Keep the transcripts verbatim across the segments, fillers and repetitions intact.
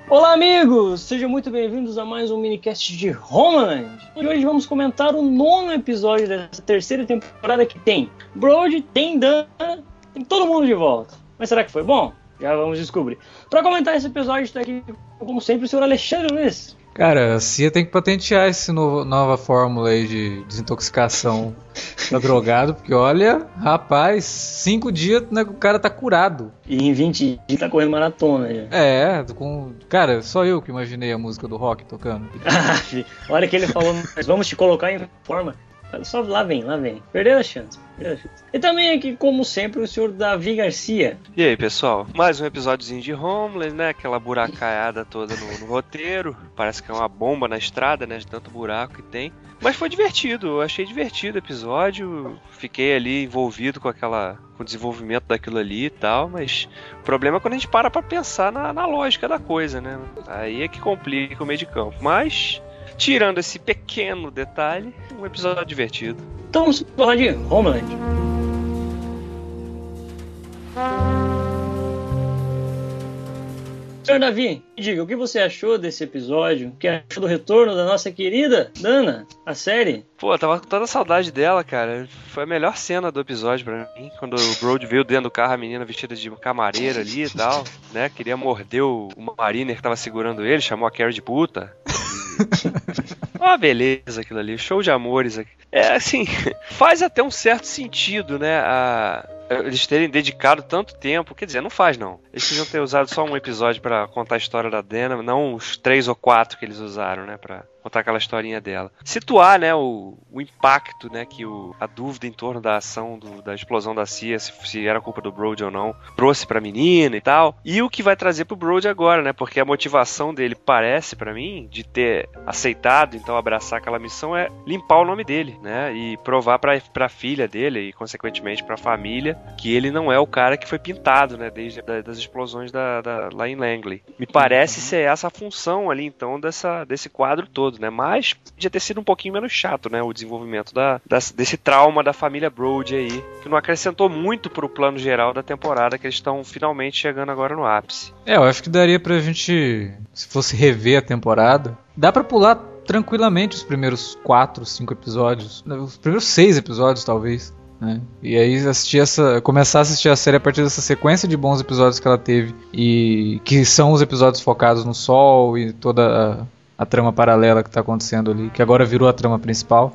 Olá, amigos! Sejam muito bem-vindos a mais um minicast de Homeland. E hoje vamos comentar o nono episódio dessa terceira temporada que tem Brody, tem Dana, tem todo mundo de volta. Mas será que foi bom? Já vamos descobrir. Para comentar esse episódio está aqui, como sempre, o senhor Alexandre Luiz. Cara, a C I A tem que patentear essa nova fórmula aí de desintoxicação pra drogado, porque olha, rapaz, cinco dias né, o cara tá curado. E em vinte dias tá correndo maratona já. É, com... cara, só eu que imaginei a música do rock tocando. Olha que ele falou, vamos te colocar em forma. Só lá vem, lá vem. Perdeu a chance, perdeu a chance. E também aqui, como sempre, o senhor Davi Garcia. E aí, pessoal? Mais um episódiozinho de Homeland, né? Aquela buracaiada toda no, no roteiro. Parece que é uma bomba na estrada, né? De tanto buraco que tem. Mas foi divertido, eu achei divertido o episódio. Fiquei ali envolvido com aquela... com o desenvolvimento daquilo ali e tal, mas o problema é quando a gente para pra pensar na, na lógica da coisa, né? Aí é que complica o meio de campo. Mas... tirando esse pequeno detalhe, um episódio divertido. Então vamos falar de Homeland. Senhor Davi, diga, o que você achou desse episódio? O que achou do retorno da nossa querida Dana, a série? Pô, eu tava com toda a saudade dela, cara. Foi a melhor cena do episódio pra mim. Quando o Brody veio dentro do carro, a menina vestida de camareira ali e tal, né? Queria morder o, o mariner que tava segurando ele, chamou a Carrie de puta. Ó, oh, beleza aquilo ali, show de amores. É assim, faz até um certo sentido, né? A... eles terem dedicado tanto tempo, quer dizer, não faz não. Eles precisam ter usado só um episódio pra contar a história da Dana, não os três ou quatro que eles usaram, né, pra contar aquela historinha dela. Situar, né, o, o impacto, né, que o, a dúvida em torno da ação do, da explosão da C I A, se, se era culpa do Brody ou não, trouxe pra menina e tal. E o que vai trazer pro Brody agora, né, porque a motivação dele parece pra mim, de ter aceitado, então abraçar aquela missão, é limpar o nome dele, né, e provar pra, pra filha dele e consequentemente pra família que ele não é o cara que foi pintado, né, desde a, das explosões da, da, lá em Langley. Me parece ser essa a função ali, então, dessa, desse quadro todo, né, mas podia ter sido um pouquinho menos chato, né, o desenvolvimento da, da, desse trauma da família Brody aí, que não acrescentou muito pro plano geral da temporada, que eles estão finalmente chegando agora no ápice. É, eu acho que daria pra gente, se fosse rever a temporada, dá pra pular tranquilamente os primeiros quatro, cinco episódios, os primeiros seis episódios, talvez. Né? E aí assistir essa, começar a assistir a série a partir dessa sequência de bons episódios que ela teve, e que são os episódios focados no Sol e toda a, a trama paralela que está acontecendo ali, que agora virou a trama principal.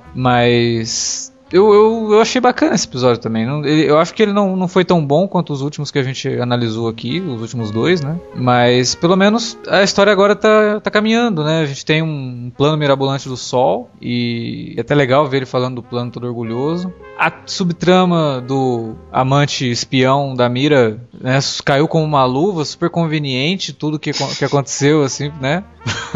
Mas eu, eu, eu achei bacana esse episódio também. Não, ele, eu acho que ele não, não foi tão bom quanto os últimos que a gente analisou aqui, os últimos dois, né? Mas pelo menos a história agora tá, tá caminhando, né? A gente tem um plano mirabolante do Sol, e é até legal ver ele falando do plano todo orgulhoso. A subtrama do amante espião da Mira, né, caiu como uma luva, super conveniente, tudo que, que aconteceu, assim, né?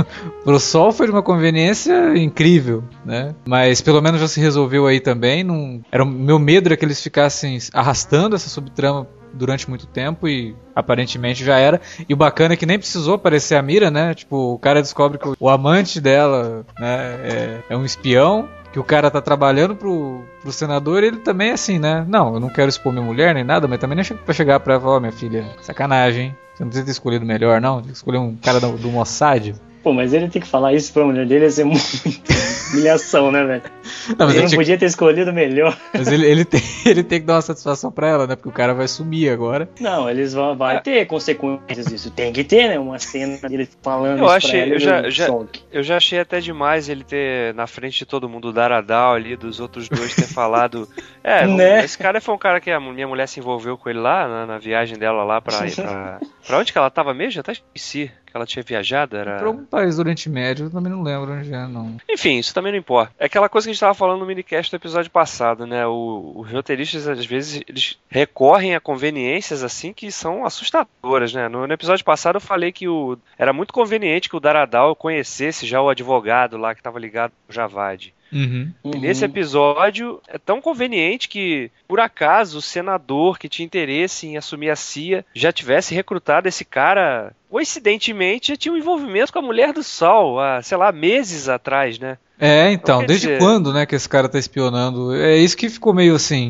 Pro Sol foi de uma conveniência incrível, né? Mas pelo menos já se resolveu aí também. Não... era, o meu medo era que eles ficassem arrastando essa subtrama durante muito tempo, e aparentemente já era. E o bacana é que nem precisou aparecer a Mira, né? Tipo, o cara descobre que o, o amante dela, né, é, é um espião, que o cara tá trabalhando pro, pro senador, e ele também é assim, né? Não, eu não quero expor minha mulher nem nada, mas também nem chego pra chegar pra ela e falar: ó, minha filha, sacanagem, hein? Você não precisa ter escolhido melhor, não? Tem que escolher um cara do, do Mossad. Pô, mas ele tem que falar isso pra mulher dele, ia ser muito humilhação, né, velho? Não, mas ele não tinha... podia ter escolhido melhor. Mas ele, ele, tem, ele tem que dar uma satisfação pra ela, né? Porque o cara vai sumir agora. Não, eles vão vai ter consequências disso. Tem que ter, né? Uma cena dele falando eu isso achei, pra ela. Eu já, já, eu já achei até demais ele ter, na frente de todo mundo, o Daradal ali, dos outros dois, ter falado... É, né? Esse cara foi um cara que a minha mulher se envolveu com ele lá, na, na viagem dela lá pra... pra... pra onde que ela tava mesmo? Eu até esqueci. Que ela tinha viajado, era... Pra algum país do Oriente Médio, eu também não lembro onde é, não. Enfim, isso também não importa. É aquela coisa que a gente tava falando no minicast do episódio passado, né? O, os roteiristas, às vezes, eles recorrem a conveniências, assim, que são assustadoras, né? No, no episódio passado eu falei que o, era muito conveniente que o Daradal conhecesse já o advogado lá que tava ligado ao Javad. Uhum. E nesse episódio é tão conveniente que, por acaso, o senador que tinha interesse em assumir a C I A já tivesse recrutado esse cara, coincidentemente, já tinha um envolvimento com a Mulher do Sol há, sei lá, meses atrás, né? É, então, então desde dizer... quando, né, que esse cara tá espionando? É isso que ficou meio assim...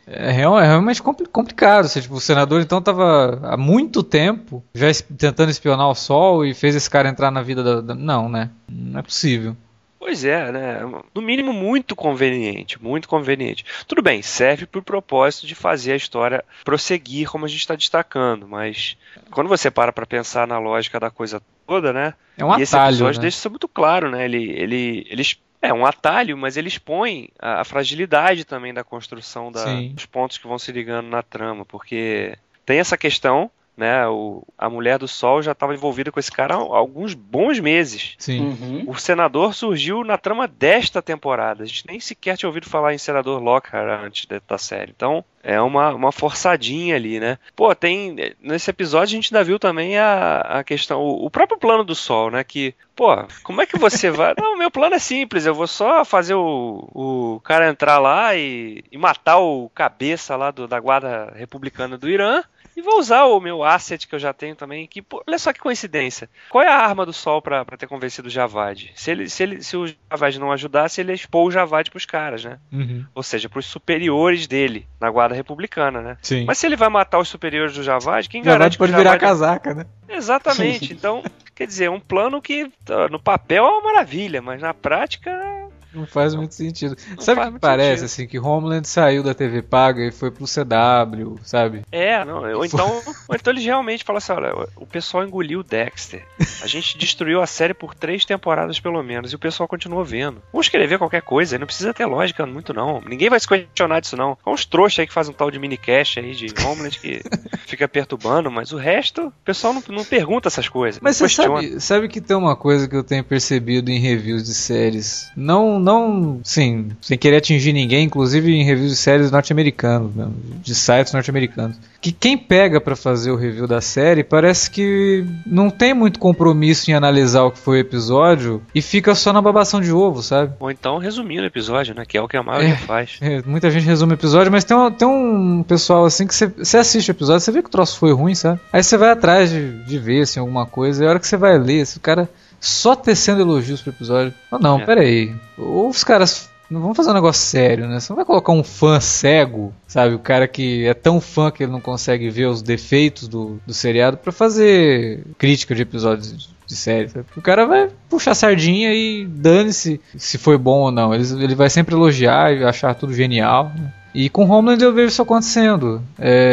É, real, é realmente compli- complicado. Você, tipo, o senador então tava há muito tempo já es- tentando espionar o Sol e fez esse cara entrar na vida da... da... Não, né? Não é possível. Pois é, né? No mínimo muito conveniente, muito conveniente. Tudo bem, serve pro propósito de fazer a história prosseguir como a gente está destacando, mas quando você para pra pensar na lógica da coisa toda, né? É um e esse atalho, episódio né? deixa isso muito claro, né? Ele, ele, eles é um atalho, mas ele expõe a, a fragilidade também da construção da, Sim. dos pontos que vão se ligando na trama, porque tem essa questão, né? O, a mulher do Sol já estava envolvida com esse cara há alguns bons meses. Sim. Uhum. O senador surgiu na trama desta temporada. A gente nem sequer tinha ouvido falar em senador Lockhart antes da série. Então, é uma, uma forçadinha ali, né? Pô, tem... Nesse episódio a gente ainda viu também a, a questão... O, o próprio plano do Sol, né? Que, pô, como é que você vai... Não, meu plano é simples. Eu vou só fazer o, o cara entrar lá e, e matar o cabeça lá do, da guarda republicana do Irã. E vou usar o meu asset que eu já tenho também. Que, pô, olha só que coincidência. Qual é a arma do Sol pra, pra ter convencido o Javad? Se, ele, se, ele, se o Javad não ajudasse, ele expôs o Javad pros caras, né? Uhum. Ou seja, pros superiores dele, na guarda republicana, né? Sim. Mas se ele vai matar os superiores do Javad, quem Javad garante pode que o virar Javad... casaca, né? Exatamente. Então, quer dizer, é um plano que no papel é uma maravilha, mas na prática... Não faz muito sentido. Não Sabe o faz que muito parece, sentido. assim, que Homeland saiu da T V paga e foi pro C W, sabe? É, não, ou então, ou então eles realmente falam assim, olha, o pessoal engoliu o Dexter. A gente destruiu a série por três temporadas pelo menos e o pessoal continuou vendo. Vamos escrever qualquer coisa, não precisa ter lógica muito não. Ninguém vai se questionar disso não. Há uns trouxas aí que fazem um tal de minicast aí de Homeland que fica perturbando, mas o resto, o pessoal não, não pergunta essas coisas. Mas não você questiona. sabe, sabe que tem uma coisa que eu tenho percebido em reviews de séries. Não, não, sim, sem querer atingir ninguém, inclusive em reviews de séries norte-americanos, né, de sites norte-americanos. Que quem pega pra fazer o review da série parece que não tem muito compromisso em analisar o que foi o episódio e fica só na babação de ovo, sabe? Ou então resumindo o episódio, né? Que é o que a maioria É. faz. É, muita gente resume o episódio, mas tem um, tem um pessoal assim que você assiste o episódio, você vê que o troço foi ruim, sabe? Aí você vai atrás de, de ver assim, alguma coisa, e a hora que você vai ler, esse cara só tecendo elogios pro episódio. Oh, não, É. peraí. Ou os caras não vão fazer um negócio sério, né? Você não vai colocar um fã cego, sabe? O cara que é tão fã que ele não consegue ver os defeitos do, do seriado pra fazer crítica de episódios de, de série, sabe? O cara vai puxar a sardinha e dane-se se foi bom ou não. Ele, ele vai sempre elogiar e achar tudo genial, né? E com Homeland eu vejo isso acontecendo.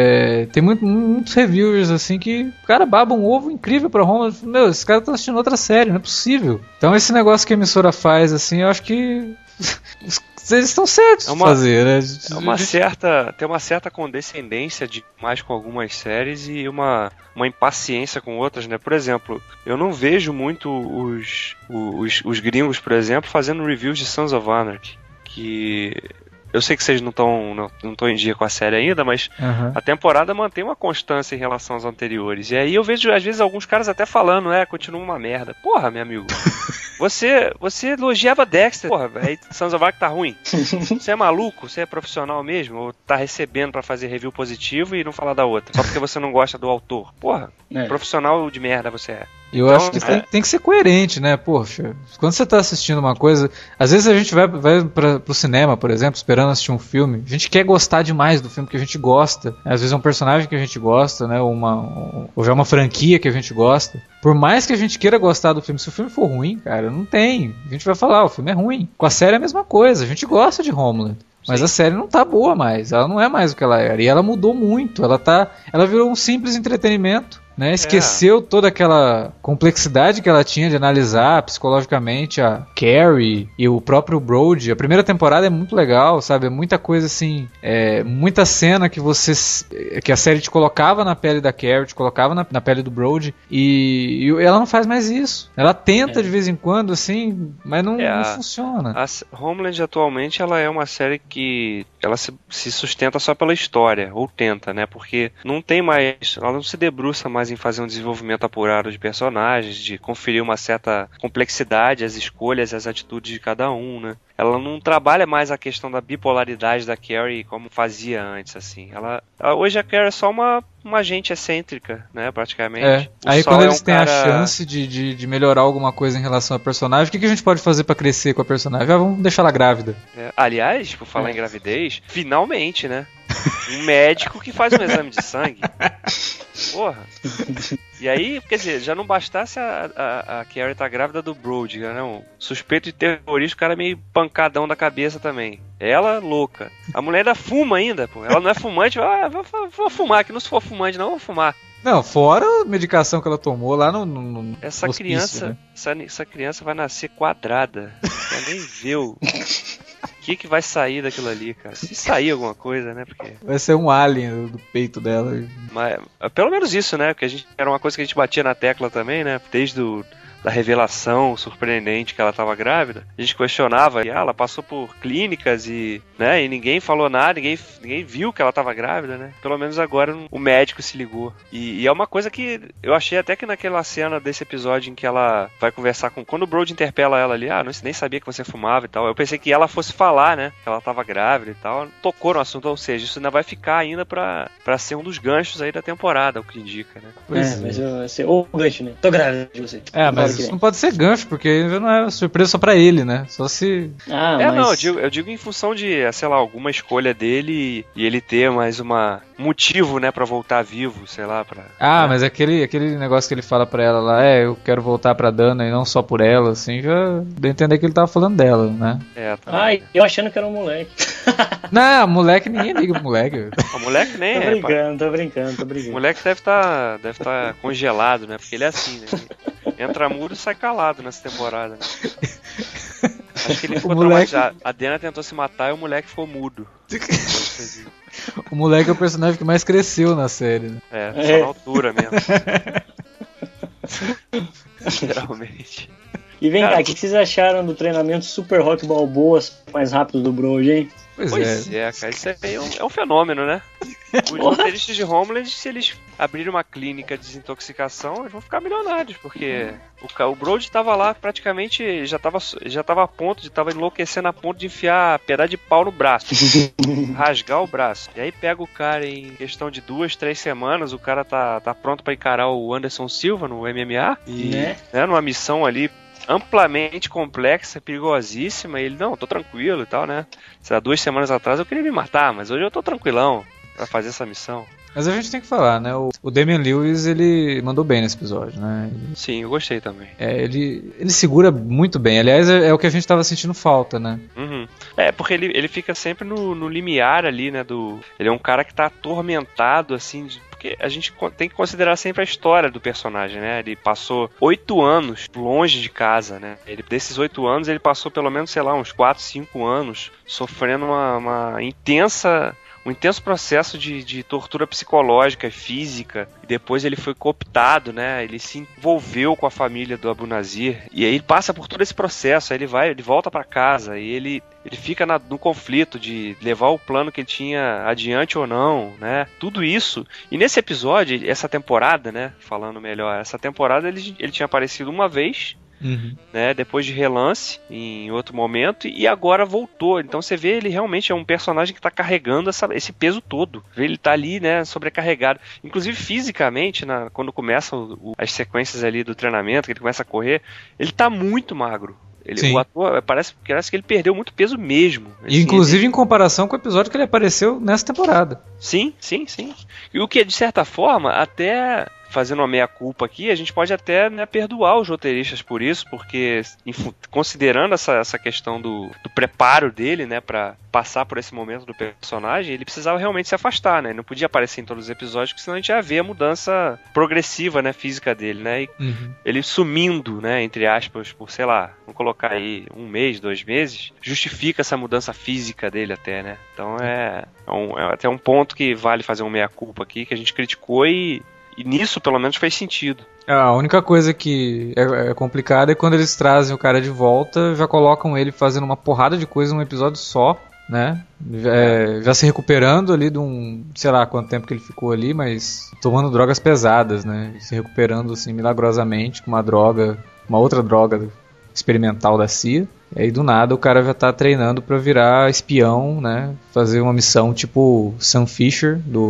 É, tem muito, muitos reviewers assim que o cara baba um ovo incrível pra Homeland. Meu, esse cara tá assistindo outra série, não é possível. Então esse negócio que a emissora faz, assim, eu acho que eles estão certos É de uma- fazer, né? É uma certa, tem uma certa condescendência demais com algumas séries e uma, uma impaciência com outras, né? Por exemplo, eu não vejo muito os, os, os gringos, por exemplo, fazendo reviews de Sons of Anarchy, que eu sei que vocês não estão não, não estão em dia com a série ainda, mas Aham. a temporada mantém uma constância em relação às anteriores. E aí eu vejo, às vezes, alguns caras até falando, é, continua uma merda. Porra, meu amigo. Você, você elogiava Dexter. Porra, aí Sons of Anarchy tá ruim. Você é maluco? Você é profissional mesmo? Ou tá recebendo pra fazer review positivo e não falar da outra? Só porque você não gosta do autor? Porra, É. profissional de merda você é. Eu Então, acho que é. tem, tem que ser coerente, né? Poxa, quando você tá assistindo uma coisa, às vezes a gente vai, vai pra, pro cinema, por exemplo, esperando assistir um filme, a gente quer gostar demais do filme que a gente gosta. Às vezes é um personagem que a gente gosta, né? Ou, uma, ou já é uma franquia que a gente gosta. Por mais que a gente queira gostar do filme, se o filme for ruim, cara, não tem. A gente vai falar, o filme é ruim. Com a série é a mesma coisa, a gente gosta de Homeland. Mas Sim. a série não tá boa mais, ela não é mais o que ela era. E ela mudou muito, ela tá, ela virou um simples entretenimento, né? Esqueceu toda aquela complexidade que ela tinha de analisar psicologicamente a Carrie e o próprio Brody. A primeira temporada é muito legal, sabe? É muita coisa assim, é, muita cena que você que a série te colocava na pele da Carrie, te colocava na, na pele do Brody, e, e ela não faz mais isso. Ela tenta É. de vez em quando, assim, mas não, É, não a- funciona. A S- Homeland atualmente ela é uma série que ela se, se sustenta só pela história, ou tenta, né? Porque não tem mais, ela não se debruça mais em fazer um desenvolvimento apurado de personagens, de conferir uma certa complexidade às escolhas e às atitudes de cada um, né? Ela não trabalha mais a questão da bipolaridade da Carrie como fazia antes, assim. Ela, ela- hoje a Carrie é só uma, uma agente excêntrica, né? Praticamente. É. O Aí Sol quando é eles um têm cara- a chance de, de, de melhorar alguma coisa em relação ao personagem, o que, que a gente pode fazer pra crescer com a personagem? Ah, vamos deixar ela grávida. É, aliás, por falar É. em gravidez, finalmente, né? Um médico que faz um exame de sangue. Porra. E aí, quer dizer, já não bastasse a, a, a Carrie tá grávida do Brody, né? Um suspeito de terrorista, o cara meio pancadão da cabeça também. Ela, louca. A mulher ainda fuma ainda, pô. Ela não é fumante, ah, vou, vou fumar, que não se for fumante não, vou fumar. Não, fora a medicação que ela tomou lá no, no, no essa hospício, criança, né? essa, essa criança vai nascer quadrada. Ela nem viu. O que, que vai sair daquilo ali, cara? Se sair alguma coisa, né? Porque... Vai ser um alien do peito dela. Mas, pelo menos isso, né? Porque a gente, era uma coisa que a gente batia na tecla também, né? Desde o... da revelação surpreendente que ela estava grávida, a gente questionava, ah, ela passou por clínicas e, né, e ninguém falou nada, ninguém, ninguém viu que ela estava grávida, né? Pelo menos agora o médico se ligou. E, e é uma coisa que eu achei até que naquela cena desse episódio em que ela vai conversar com... Quando o Brody interpela ela ali, ah, não, nem sabia que você fumava e tal, eu pensei que ela fosse falar, né, que ela estava grávida e tal, tocou no assunto, ou seja, isso ainda vai ficar ainda pra, pra ser um dos ganchos aí da temporada, o que indica, né? Pois é, mas vai ser o gancho, né? Tô grávida de você. É, mas isso não pode ser gancho, porque já não é surpresa só pra ele, né? Só se... Ah, é, mas... não, eu digo, eu digo em função de, sei lá, alguma escolha dele e ele ter mais uma motivo, né, pra voltar vivo, sei lá, pra... Ah, né? mas aquele, aquele negócio que ele fala pra ela lá, é, eu quero voltar pra Dana e não só por ela, assim, já deu a entender que ele tava falando dela, né? É, tá. Ai, eu achando que era um moleque. Não, moleque, ninguém liga pro moleque. O moleque nem Tô é, brincando, tô brincando, tô O brincando. moleque deve estar deve tá congelado, né? Porque ele é assim, né? Ele entra mudo e sai calado nessa temporada, né? Acho que ele ficou O moleque- traumatizado. A Dana tentou se matar e o moleque ficou mudo. O moleque é o personagem que mais cresceu na série, né? É, só É. na altura mesmo. Literalmente. E vem Cara, cá, o que que vocês acharam do treinamento Super Rock Balboa mais rápido do Brody, hein? Pois, Pois é. é, cara, isso aí é um, é um fenômeno, né? Os roteiristas de Homeland, se eles abrirem uma clínica de desintoxicação, eles vão ficar milionários, porque o, ca- o Brody tava lá praticamente, já tava, já tava a ponto de, tava enlouquecendo a ponto de enfiar pedaço de pau no braço, rasgar o braço. E aí pega o cara em questão de duas, três semanas, o cara tá, tá pronto pra encarar o Anderson Silva no M M A, e, Né? né, numa missão ali amplamente complexa, perigosíssima, e ele, não, tô tranquilo e tal, né? Sei lá, duas semanas atrás eu queria me matar, mas hoje eu tô tranquilão pra fazer essa missão. Mas a gente tem que falar, né? O, o Damian Lewis, ele mandou bem nesse episódio, né? Ele, Sim, eu gostei também. é, ele, ele segura muito bem. Aliás, é, é o que a gente tava sentindo falta, né? Uhum. É, porque ele, ele fica sempre no, no limiar ali, né, do... Ele é um cara que tá atormentado, assim, de... porque a gente co- tem que considerar sempre a história do personagem, né? Ele passou oito anos longe de casa, né? Ele, desses oito anos, ele passou pelo menos, sei lá, uns quatro, cinco anos sofrendo uma, uma intensa... um intenso processo de, de tortura psicológica e física, e depois ele foi cooptado, né? Ele se envolveu com a família do Abu Nazir, e aí ele passa por todo esse processo, aí ele vai, ele volta pra casa, e ele, ele fica na, no conflito de levar o plano que ele tinha adiante ou não, né? Tudo isso, e nesse episódio, essa temporada, né? Falando melhor, essa temporada ele, ele tinha aparecido uma vez, Uhum. né, depois de relance em outro momento, e agora voltou. Então você vê, ele realmente é um personagem que está carregando essa, esse peso todo. Ele está ali, né, sobrecarregado, inclusive fisicamente, na, quando começam o, as sequências ali do treinamento, que ele começa a correr, ele está muito magro. Ele, Sim. o ator parece, parece que ele perdeu muito peso mesmo. E Assim, inclusive ele- em comparação com o episódio que ele apareceu nessa temporada. Sim, sim, sim. E o que, de certa forma, até fazendo uma meia-culpa aqui, a gente pode até, né, perdoar os roteiristas por isso, porque em fu- considerando essa, essa questão do, do preparo dele, né, pra passar por esse momento do personagem, ele precisava realmente se afastar, né? Ele não podia aparecer em todos os episódios, porque senão a gente ia ver a mudança progressiva, né, física dele, né? E Uhum. ele sumindo, né, entre aspas, por, sei lá, vamos colocar aí um mês, dois meses, justifica essa mudança física dele até, né? Então é, é, um, é até um ponto que vale fazer um meia-culpa aqui, que a gente criticou e, e nisso, pelo menos, fez sentido. A única coisa que é, é complicada é quando eles trazem o cara de volta, já colocam ele fazendo uma porrada de coisa num episódio só, né? É, já se recuperando ali de um, sei lá quanto tempo que ele ficou ali, mas tomando drogas pesadas, né? Se recuperando assim milagrosamente com uma droga, uma outra droga experimental da C I A. E aí do nada o cara já tá treinando pra virar espião, né? Fazer uma missão tipo Sam Fisher do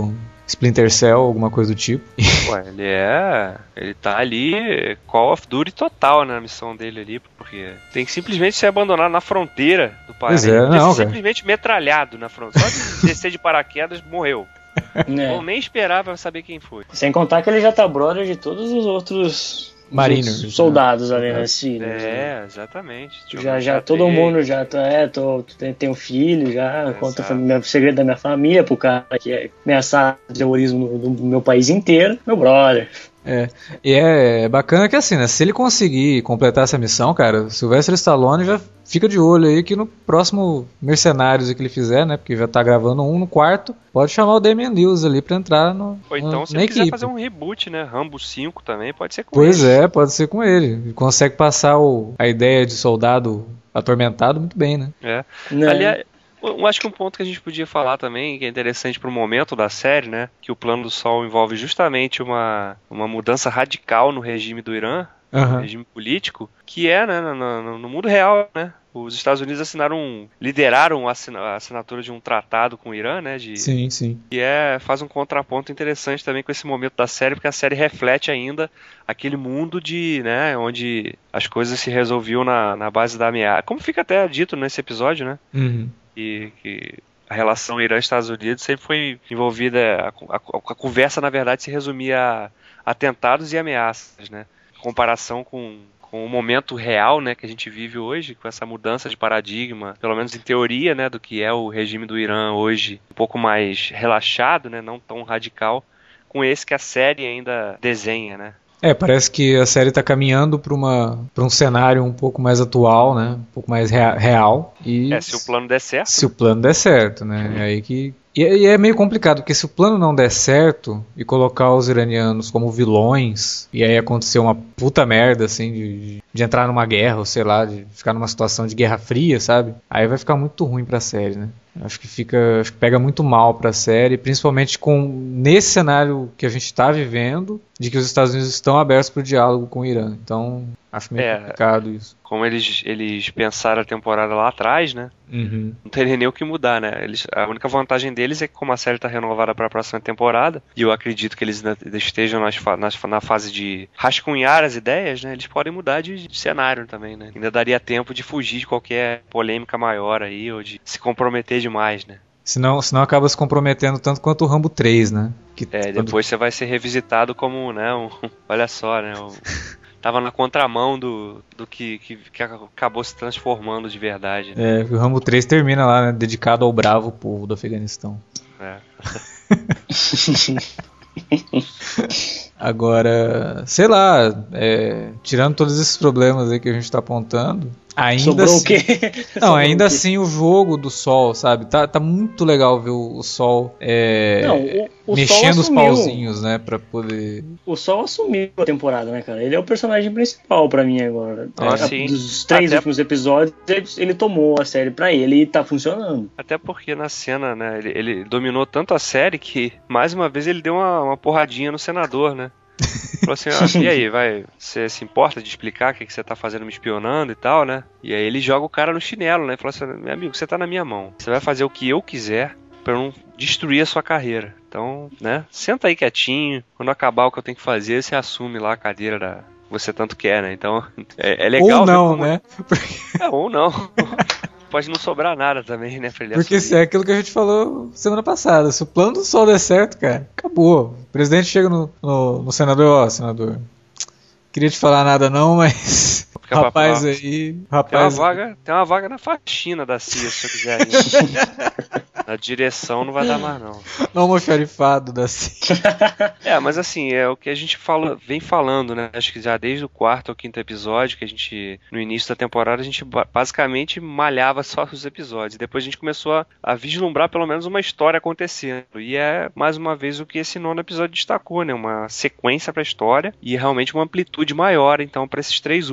Splinter Cell, alguma coisa do tipo. Ué, ele é... Ele tá ali Call of Duty total, né, na missão dele ali, porque tem que simplesmente ser abandonado na fronteira do país. Pois é, não, cara. Simplesmente metralhado na fronteira. Só de descer de paraquedas, morreu. É. Ou nem esperar pra saber quem foi. Sem contar que ele já tá brother de todos os outros... Mariners, os soldados, né? Ali é. nesse filho. É, exatamente. Tipo, Já, já, todo tem... mundo já tá, é, tô, tem, tem um filho, já, É, conta sabe. o segredo da minha família pro cara que é ameaçado de terrorismo no, no meu país inteiro, meu brother. É, e é bacana que assim, né, se ele conseguir completar essa missão, cara, Sylvester Stallone já fica de olho aí que no próximo Mercenários que ele fizer, né, porque já tá gravando um no quarto, pode chamar o Damian Lewis ali pra entrar no, Ou então, no, se na ele quiser equipe. fazer um reboot, né, Rambo cinco também, pode ser com Pois ele. é, pode ser com ele. Ele consegue passar o, a ideia de soldado atormentado muito bem, né? É. Né? Aliás, eu acho que um ponto que a gente podia falar também, que é interessante pro momento da série, né, que o Plano do Sol envolve justamente uma, uma mudança radical no regime do Irã, no Aham. regime político, que é, né, no, no- no mundo real, né, os Estados Unidos assinaram, um- lideraram a assina- a assinatura de um tratado com o Irã, né, de, Sim, sim. que é, faz um contraponto interessante também com esse momento da série, porque a série reflete ainda aquele mundo de, né, onde as coisas se resolviam na, na base da ameaça, como fica até dito nesse episódio, né, Uhum. que, que a relação Irã-Estados Unidos sempre foi envolvida, a, a- a conversa na verdade se resumia a atentados e ameaças, né? Em comparação com, com o momento real, né, que a gente vive hoje, com essa mudança de paradigma, pelo menos em teoria, né, do que é o regime do Irã hoje, um pouco mais relaxado, né, não tão radical, com esse que a série ainda desenha, né? É, parece que a série tá caminhando para uma para um cenário um pouco mais atual, né? Um pouco mais rea- real. E É, se o plano der certo. se o plano der certo, né? É aí que e, é- e é meio complicado, porque se o plano não der certo e colocar os iranianos como vilões, e aí acontecer uma puta merda, assim, de, de entrar numa guerra, ou sei lá, de ficar numa situação de guerra fria, sabe? Aí vai ficar muito ruim pra série, né? Acho que fica, acho que pega muito mal pra série, principalmente com nesse cenário que a gente tá vivendo, de que os Estados Unidos estão abertos pro diálogo com o Irã. Então, acho meio É. complicado isso. Como eles, eles pensaram a temporada lá atrás, né? Uhum. Não teria nem o que mudar, né? Eles, a única vantagem deles é que como a série está renovada para a próxima temporada, e eu acredito que eles ainda estejam nas, fa- nas, na fase de rascunhar as ideias, né? Eles podem mudar de, de cenário também, né? Ainda daria tempo de fugir de qualquer polêmica maior aí, ou de se comprometer demais, né? Senão, senão acaba se comprometendo tanto quanto o Rambo três, né? Que É, quando- depois você vai ser revisitado como, né? Um, olha só, né? Um, tava na contramão do, do que, que, que acabou se transformando de verdade, né? É, o Rambo três termina lá, né? Dedicado ao bravo povo do Afeganistão. É. Agora, sei lá, é, tirando todos esses problemas aí que a gente tá apontando, ainda Sobrou assim, o quê? não, Sobrou ainda o quê? assim o jogo do Sol, sabe? Tá, tá muito legal ver o, o Sol é, Não, o, o mexendo Sol os assumiu, pauzinhos, né? Pra poder. O Sol assumiu a temporada, né, cara? Ele é o personagem principal pra mim agora. Ah, É, sim. Dos três Até- últimos episódios, ele, ele tomou a série pra ele e tá funcionando. Até porque na cena, né, ele, ele dominou tanto a série que, mais uma vez, ele deu uma, uma porradinha no senador, né? Falou assim, ah, e aí, vai, você se importa de explicar o que, que você tá fazendo me espionando e tal, né? E aí ele joga o cara no chinelo, né? Fala assim, meu amigo, você tá na minha mão. Você vai fazer o que eu quiser pra eu não destruir a sua carreira. Então, né, senta aí quietinho. Quando acabar o que eu tenho que fazer, você assume lá a cadeira da... você tanto quer, né? Então, é, é legal... Ou ver não, como- né? É, ou não. Pode não sobrar nada também, né, pra ele Porque assumir. se é aquilo que a gente falou semana passada. Se o plano do Sol der certo, cara, acabou. O presidente chega no, no, no senador, ó, senador, queria te falar nada não, mas Fica pra rapaz próxima. aí, Tem uma rapaz, vaga, tem uma vaga na faxina da C I A, se eu quiser ir. Na direção não vai dar mais, não. não almoxarifado da C I A. É, mas assim, é o que a gente fala, vem falando, né? Acho que já desde o quarto ou quinto episódio, que a gente, no início da temporada, a gente ba- basicamente malhava só os episódios. Depois a gente começou a, a vislumbrar pelo menos uma história acontecendo. E é, mais uma vez, o que esse nono episódio destacou, né? Uma sequência pra história e realmente uma amplitude maior, então, pra esses três últimos,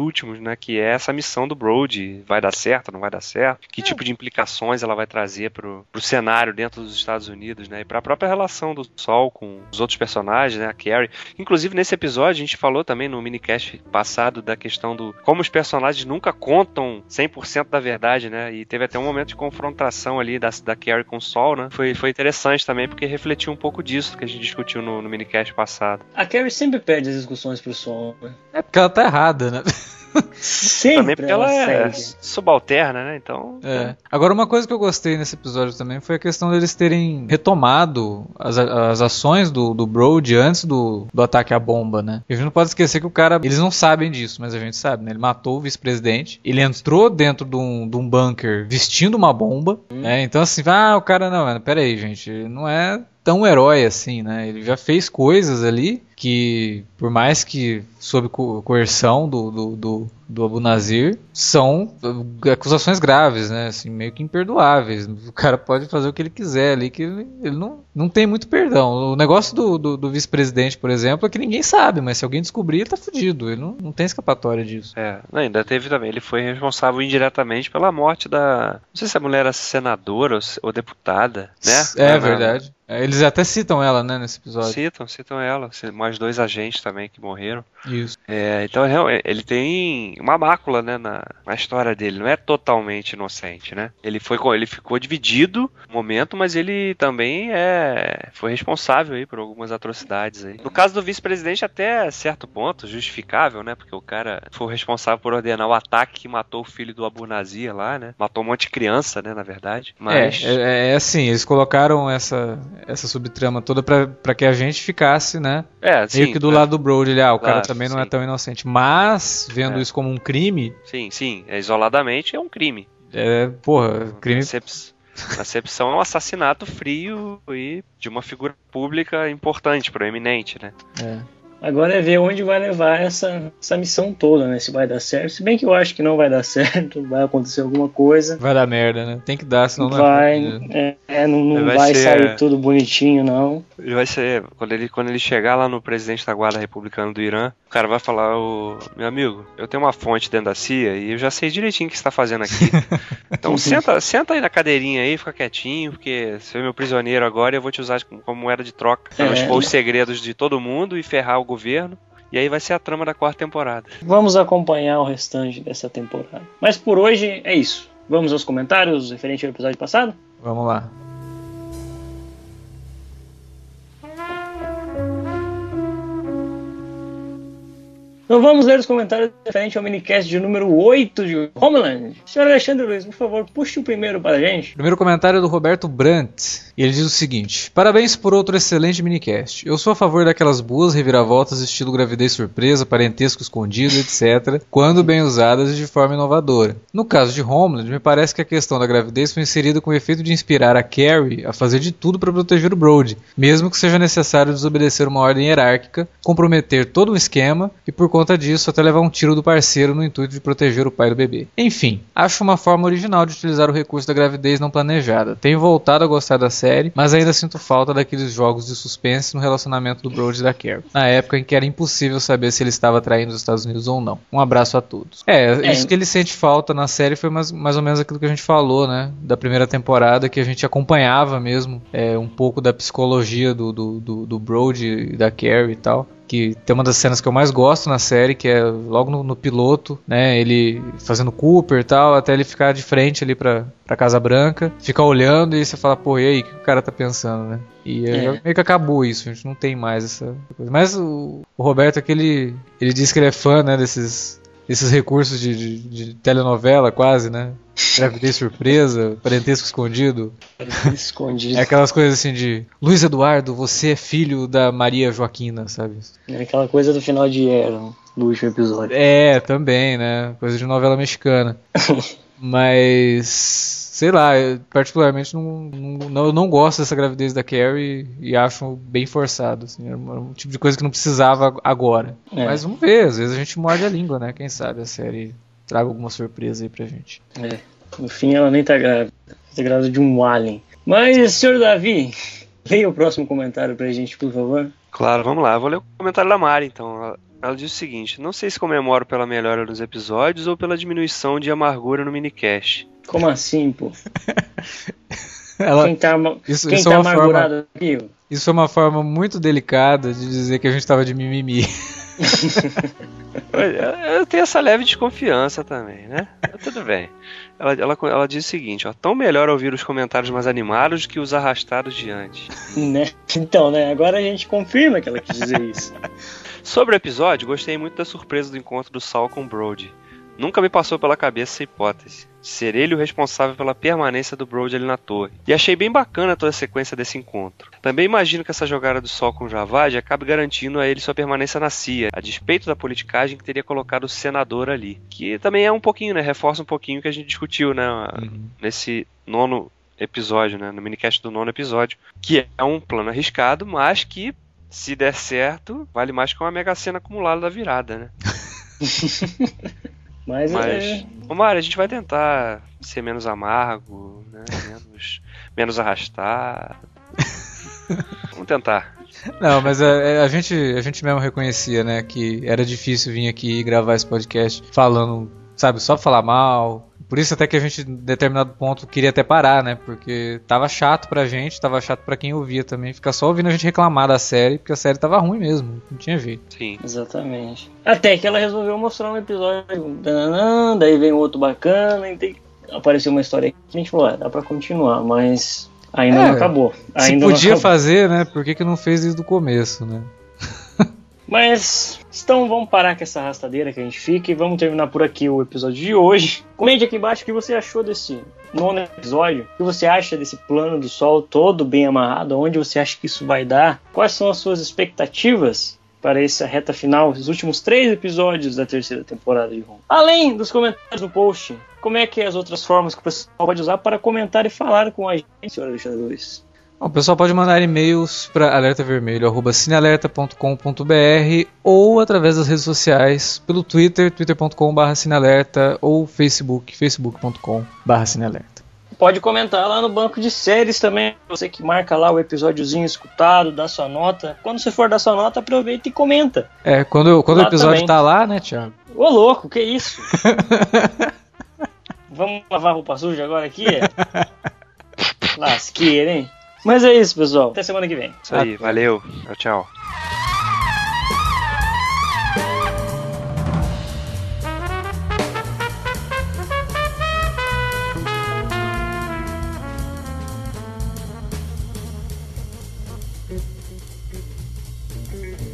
né? Que é essa missão do Brody. Vai dar certo, não vai dar certo? Que é. tipo de implicações ela vai trazer pro, pro cenário dentro dos Estados Unidos, né? E pra própria relação do Sol com os outros personagens, né? A Carrie. Inclusive, nesse episódio, a gente falou também no minicast passado da questão do como os personagens nunca contam cem por cento da verdade, né? E teve até um momento de confrontação ali da, da Carrie com o Sol, né? Foi, foi interessante também, porque refletiu um pouco disso que a gente discutiu no, no minicast passado. A Carrie sempre perde as discussões pro Sol, né? É porque ela tá errada, né? Sempre. Também porque ela, ela é segue. subalterna, né? Então. É. Agora, uma coisa que eu gostei nesse episódio também foi a questão deles terem retomado as, as ações do, do Brody antes do, do ataque à bomba, né? E a gente não pode esquecer que o cara. Eles não sabem disso, mas a gente sabe, né? Ele matou o vice-presidente. Ele entrou dentro de um, de um bunker vestindo uma bomba, hum. né? Então, assim, ah, o cara não, mano, pera aí, gente. Não é tão herói assim, né? Ele já fez coisas ali que, por mais que sob co- coerção do, do, do, do Abu Nazir, são acusações graves, né? Assim, meio que imperdoáveis. O cara pode fazer o que ele quiser ali, que ele, ele não, não tem muito perdão. O negócio do, do, do vice-presidente, por exemplo, é que ninguém sabe, mas se alguém descobrir, ele tá fudido. Ele não, não tem escapatória disso. É, ainda teve também, ele foi responsável indiretamente pela morte da... Não sei se a mulher era senadora ou, ou deputada, né? É, na, verdade. Eles até citam ela, né, nesse episódio. Citam, citam ela. Mais dois agentes também que morreram. Isso. É, então, ele tem uma mácula, né, na, na história dele. Não é totalmente inocente, né? Ele, foi, ele ficou dividido no momento, mas ele também é, foi responsável aí por algumas atrocidades aí. No caso do vice-presidente, até certo ponto, justificável, né? Porque o cara foi responsável por ordenar o ataque que matou o filho do Abu Nazir lá, né? Matou um monte de criança, né, na verdade. Mas... É, é, é assim, eles colocaram essa... essa subtrama toda pra, pra que a gente ficasse, né? É, sim, meio que do é. lado do Brody, ele, ah, o Claro, cara também não sim. é tão inocente. Mas, vendo É. isso como um crime, Sim, sim. É, isoladamente é um crime. é, porra, crime... Acep- Acepção é um assassinato frio e de uma figura pública importante, proeminente, né? É. Agora é ver onde vai levar essa, essa missão toda, né? Se vai dar certo. Se bem que eu acho que não vai dar certo, vai acontecer alguma coisa. Vai dar merda, né? Tem que dar, senão não vai, é... é, é, não, não Vai vai, ser- sair tudo bonitinho, não. Ele vai ser, quando ele, quando ele chegar lá no presidente da guarda republicana do Irã, o cara vai falar, ô, meu amigo, eu tenho uma fonte dentro da C I A e eu já sei direitinho o que você tá fazendo aqui. Então senta, senta aí na cadeirinha aí, fica quietinho, porque você é meu prisioneiro agora e eu vou te usar como, como moeda de troca para É. expor os segredos de todo mundo e ferrar o governo. E aí vai ser a trama da quarta temporada. Vamos acompanhar o restante dessa temporada. Mas por hoje é isso. Vamos aos comentários referente ao episódio passado? Vamos lá. Então vamos ler os comentários referente ao minicast de número oito de Homeland. Senhor Alexandre Luiz, por favor, puxe o primeiro para a gente. Primeiro comentário é do Roberto Brandt. E ele diz o seguinte: parabéns por outro excelente minicast. Eu sou a favor daquelas boas reviravoltas estilo gravidez surpresa, parentesco escondido, etcétera, quando bem usadas e de forma inovadora. No caso de Homeland, me parece que a questão da gravidez foi inserida com o efeito de inspirar a Carrie a fazer de tudo para proteger o Brody, mesmo que seja necessário desobedecer uma ordem hierárquica, comprometer todo um esquema e por conta disso até levar um tiro do parceiro no intuito de proteger o pai do bebê. Enfim, acho uma forma original de utilizar o recurso da gravidez não planejada. Tenho voltado a gostar da série, mas ainda sinto falta daqueles jogos de suspense no relacionamento do Brody e da Carrie, na época em que era impossível saber se ele estava traindo os Estados Unidos ou não. Um abraço a todos. É, É. isso que ele sente falta na série foi mais, mais ou menos aquilo que a gente falou, né, da primeira temporada, que a gente acompanhava mesmo é, um pouco da psicologia do, do, do, do Brody e da Carrie e tal. Que tem uma das cenas que eu mais gosto na série, que é logo no, no piloto, né, ele fazendo Cooper e tal, até ele ficar de frente ali pra, pra Casa Branca, ficar olhando e você fala, pô, e aí, o que o cara tá pensando, né? E É. meio que acabou isso, a gente não tem mais essa coisa. Mas o, o Roberto aqui, ele, ele diz que ele é fã, né, desses, desses recursos de, de, de telenovela quase, né? Gravidez surpresa, parentesco escondido. Escondido. É aquelas coisas assim de Luiz Eduardo, você é filho da Maria Joaquina, sabe? É aquela coisa do final de Era, do último episódio. É, também, né? Coisa de novela mexicana. Mas, sei lá, eu particularmente não, não, eu não gosto dessa gravidez da Carrie e acho bem forçado. Assim, era um tipo de coisa que não precisava agora. É. Mas vamos ver, às vezes a gente morde a língua, né? Quem sabe a série traga alguma surpresa aí pra gente. É. No fim ela nem tá grávida. Tá grávida de um alien. Mas, senhor Davi, leia o próximo comentário pra gente, por favor. Claro, vamos lá. Eu vou ler o comentário da Mari, então. Ela diz o seguinte: não sei se comemoro pela melhora nos episódios ou pela diminuição de amargura no minicast. Como assim, pô? Ela, quem tá, ama- isso, quem isso tá é uma amargurado forma, aqui? isso é uma forma muito delicada de dizer que a gente tava de mimimi. Eu tenho essa leve desconfiança também, né? Mas tudo bem. Ela, ela, ela diz o seguinte: ó, tão melhor ouvir os comentários mais animados que os arrastados de antes. Né? Então, né? Agora a gente confirma que ela quis dizer isso. Sobre o episódio, gostei muito da surpresa do encontro do Saul com o Brody. Nunca me passou pela cabeça essa hipótese. Ser ele o responsável pela permanência do Brody ali na torre. E achei bem bacana toda a sequência desse encontro. Também imagino que essa jogada do Sol com o Javad acabe garantindo a ele sua permanência na C I A, a despeito da politicagem que teria colocado o senador ali. Que também é um pouquinho, né? Reforça um pouquinho o que a gente discutiu, né? Uhum. Nesse nono episódio, né? No minicast do nono episódio. Que é um plano arriscado, mas que, se der certo, vale mais que uma mega cena acumulada da virada, né? Mas, Mas é... ô Mário, a gente vai tentar ser menos amargo, né? menos, menos arrastado. Vamos tentar. Não, mas a, a, gente, a gente mesmo reconhecia, né, que era difícil vir aqui e gravar esse podcast falando, sabe, só falar mal. Por isso até que a gente, em determinado ponto, queria até parar, né? Porque tava chato pra gente, tava chato pra quem ouvia também. Ficar só ouvindo a gente reclamar da série, porque a série tava ruim mesmo, não tinha jeito. Sim. Exatamente. Até que ela resolveu mostrar um episódio, daí vem outro bacana, e tem... apareceu uma história que a gente falou, ah, dá pra continuar, mas ainda é, não acabou. Ainda se podia não acabou. fazer, né? Por que que não fez desde o começo, né? Mas, então vamos parar com essa arrastadeira que a gente fica e vamos terminar por aqui o episódio de hoje. Comente aqui embaixo o que você achou desse nono episódio, o que você acha desse plano do Sol todo bem amarrado, onde você acha que isso vai dar, quais são as suas expectativas para essa reta final, os últimos três episódios da terceira temporada de Roma. Além dos comentários no post, como é que é as outras formas que o pessoal pode usar para comentar e falar com a gente, senhor Alexandre Luiz? O pessoal pode mandar e-mails para alertavermelho arroba cinealerta ponto com ponto br ou através das redes sociais, pelo Twitter, twitter ponto com barra cinealerta ou Facebook, facebook ponto com barra cinealerta. Pode comentar lá no banco de séries também, você que marca lá o episódiozinho escutado, dá sua nota. Quando você for dar sua nota, aproveita e comenta. É, quando, quando o episódio também. Tá lá, né, Thiago? Ô louco, que isso? Vamos lavar a roupa suja agora aqui? Lasqueira, hein? Mas é isso, pessoal. Até semana que vem. Isso aí, valeu. Tchau, tchau. Thank you.